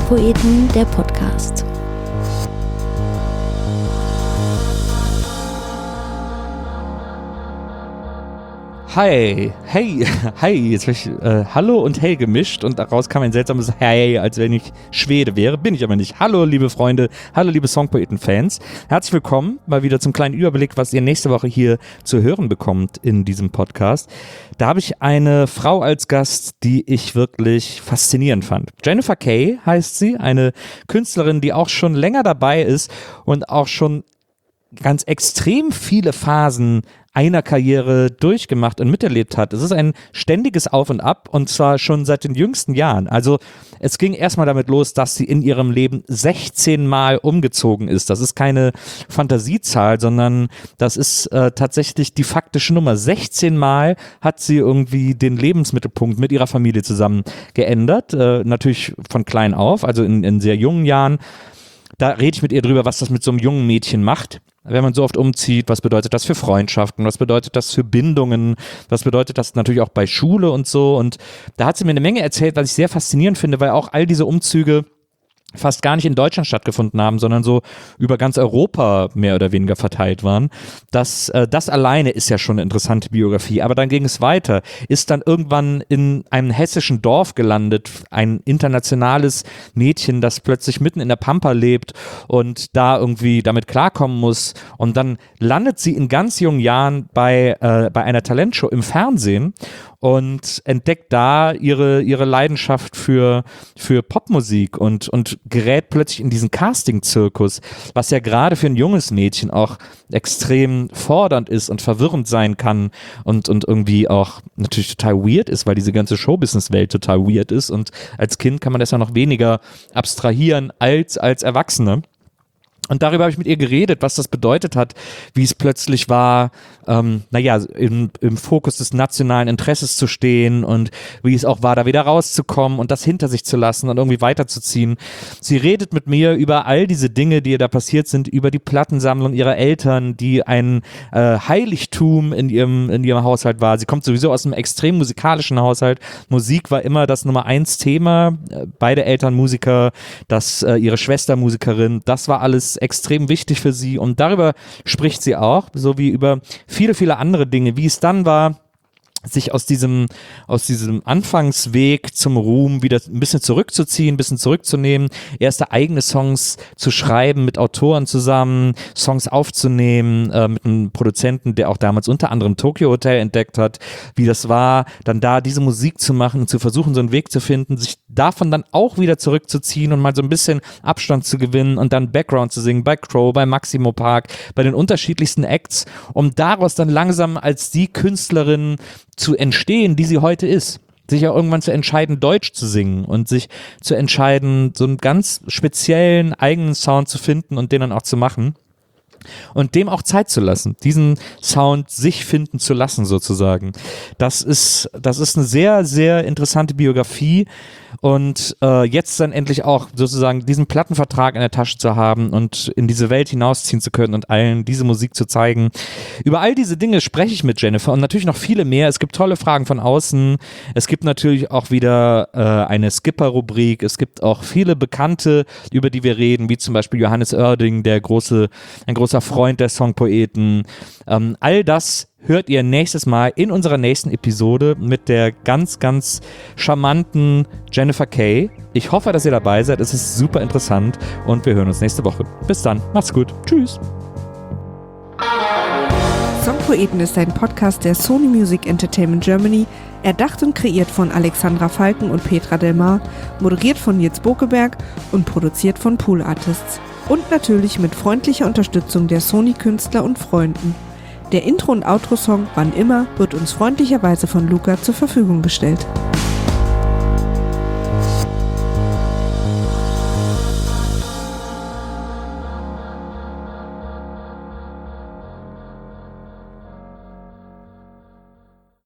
Songpoeten, der Podcast. Hi, jetzt habe ich Hallo und Hey gemischt und daraus kam ein seltsames Hey, als wenn ich Schwede wäre, bin ich aber nicht. Hallo liebe Freunde, hallo liebe Songpoeten-Fans, herzlich willkommen mal wieder zum kleinen Überblick, was ihr nächste Woche hier zu hören bekommt in diesem Podcast. Da habe ich eine Frau als Gast, die ich wirklich faszinierend fand. Jennifer Kay heißt sie, eine Künstlerin, die auch schon länger dabei ist und auch schon ganz extrem viele Phasen einer Karriere durchgemacht und miterlebt hat. Es ist ein ständiges Auf und Ab und zwar schon seit den jüngsten Jahren. Also es ging erstmal damit los, dass sie in ihrem Leben 16 Mal umgezogen ist. Das ist keine Fantasiezahl, sondern das ist tatsächlich die faktische Nummer. 16 Mal hat sie irgendwie den Lebensmittelpunkt mit ihrer Familie zusammen geändert. Natürlich von klein auf, also in sehr jungen Jahren. Da rede ich mit ihr drüber, was das mit so einem jungen Mädchen macht, wenn man so oft umzieht. Was bedeutet das für Freundschaften? Was bedeutet das für Bindungen? Was bedeutet das natürlich auch bei Schule und so? Und da hat sie mir eine Menge erzählt, was ich sehr faszinierend finde, weil auch all diese Umzüge fast gar nicht in Deutschland stattgefunden haben, sondern so über ganz Europa mehr oder weniger verteilt waren. Das alleine ist ja schon eine interessante Biografie. Aber dann ging es weiter. Ist dann irgendwann in einem hessischen Dorf gelandet, ein internationales Mädchen, das plötzlich mitten in der Pampa lebt und da irgendwie damit klarkommen muss. Und dann landet sie in ganz jungen Jahren bei einer Talentshow im Fernsehen und entdeckt da ihre Leidenschaft für Popmusik und gerät plötzlich in diesen Casting-Zirkus, was ja gerade für ein junges Mädchen auch extrem fordernd ist und verwirrend sein kann und irgendwie auch natürlich total weird ist, weil diese ganze Showbusiness-Welt total weird ist und als Kind kann man das ja noch weniger abstrahieren als Erwachsene. Und darüber habe ich mit ihr geredet, was das bedeutet hat, wie es plötzlich war, im Fokus des nationalen Interesses zu stehen und wie es auch war, da wieder rauszukommen und das hinter sich zu lassen und irgendwie weiterzuziehen. Sie redet mit mir über all diese Dinge, die ihr da passiert sind, über die Plattensammlung ihrer Eltern, die ein Heiligtum in ihrem Haushalt war. Sie kommt sowieso aus einem extrem musikalischen Haushalt. Musik war immer das Nummer 1 Thema. Beide Eltern Musiker, ihre Schwester Musikerin, das war alles extrem wichtig für sie und darüber spricht sie auch, so wie über viele, viele andere Dinge, wie es dann war, sich aus diesem Anfangsweg zum Ruhm wieder ein bisschen zurückzuziehen, ein bisschen zurückzunehmen, erste eigene Songs zu schreiben, mit Autoren zusammen, Songs aufzunehmen, mit einem Produzenten, der auch damals unter anderem Tokyo Hotel entdeckt hat, wie das war, dann da diese Musik zu machen und zu versuchen, so einen Weg zu finden, sich davon dann auch wieder zurückzuziehen und mal so ein bisschen Abstand zu gewinnen und dann Background zu singen bei Crow, bei Maximo Park, bei den unterschiedlichsten Acts, um daraus dann langsam als die Künstlerin zu entstehen, die sie heute ist. Sich auch irgendwann zu entscheiden, Deutsch zu singen und sich zu entscheiden, so einen ganz speziellen eigenen Sound zu finden und den dann auch zu machen. Und dem auch Zeit zu lassen, diesen Sound sich finden zu lassen sozusagen. Das ist eine sehr, sehr interessante Biografie und jetzt dann endlich auch sozusagen diesen Plattenvertrag in der Tasche zu haben und in diese Welt hinausziehen zu können und allen diese Musik zu zeigen. Über all diese Dinge spreche ich mit Jennifer und natürlich noch viele mehr. Es gibt tolle Fragen von außen. Es gibt natürlich auch wieder eine Skipper-Rubrik. Es gibt auch viele Bekannte, über die wir reden, wie zum Beispiel Johannes Oerding, ein großer Freund der Songpoeten. All das hört ihr nächstes Mal in unserer nächsten Episode mit der ganz, ganz charmanten Jennifer Kay. Ich hoffe, dass ihr dabei seid. Es ist super interessant und wir hören uns nächste Woche. Bis dann. Macht's gut. Tschüss. Songpoeten ist ein Podcast der Sony Music Entertainment Germany, erdacht und kreiert von Alexandra Falken und Petra Delmar, moderiert von Nils Bokeberg und produziert von Pool Artists. Und natürlich mit freundlicher Unterstützung der Sony-Künstler und Freunden. Der Intro- und Outro-Song Wann immer wird uns freundlicherweise von Luca zur Verfügung gestellt.